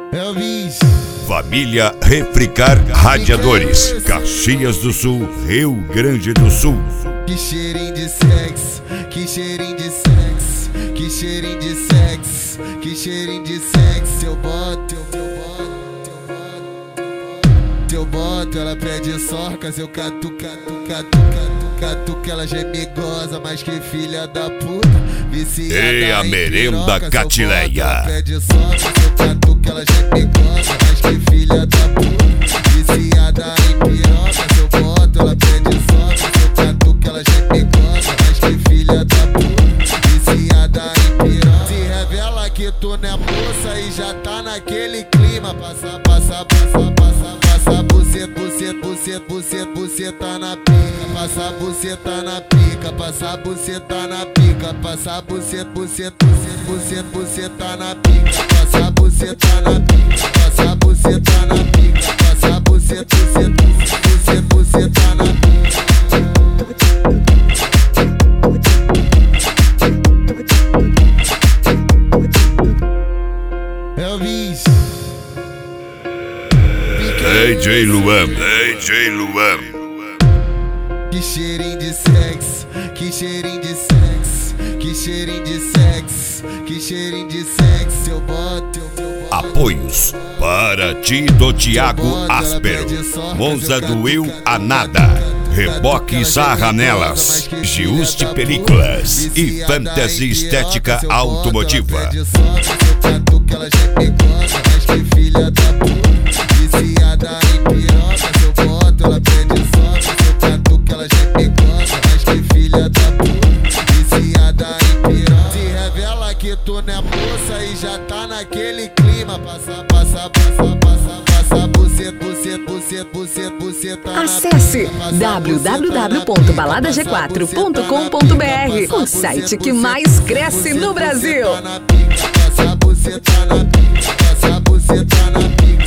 Elvis. Família Refricar Radiadores, Caxias do Sul, Rio Grande do Sul. Que cheirinho de sexo, que cheirinho de sexo, que cheirinho de sexo, que cheirinho de sexo. Eu boto, ela pede sorcas, eu catuca, ela já é megosa, mas que filha da puta, viciada. E a merenda Catileia. Ela pede sorcas, eu catuca, ela já é megosa, mas que filha da puta, viciada em pirocas. Eu boto, ela pede sorcas, eu catuca, ela já é megosa, mas que filha da puta, viciada em pirocas. Se revela que tu não é moça e já tá naquele clima. Passa buceta na pica, passa buceta na pica, passa buceta na pica, passa buceta na pica, passa buceta na pica, passa buceta na pica, passa buceta na pica. Elvis. DJ Luan. Que cheirinho de sexo, que cheirinho de sexo, que cheirinho de sexo, que cheirinho de sexo. Eu boto. Apoios para Tito Thiago Áspero, Monza do Will Anada, Reboque Sarranelas, Giuste Películas e Fantasy Estética Automotiva. Que tu não é moça e já tá naquele clima. Passa buceta. Acesse www.baladag4.com.br, o site que mais cresce no Brasil. Passa buceta na pica, passa buceta na pica.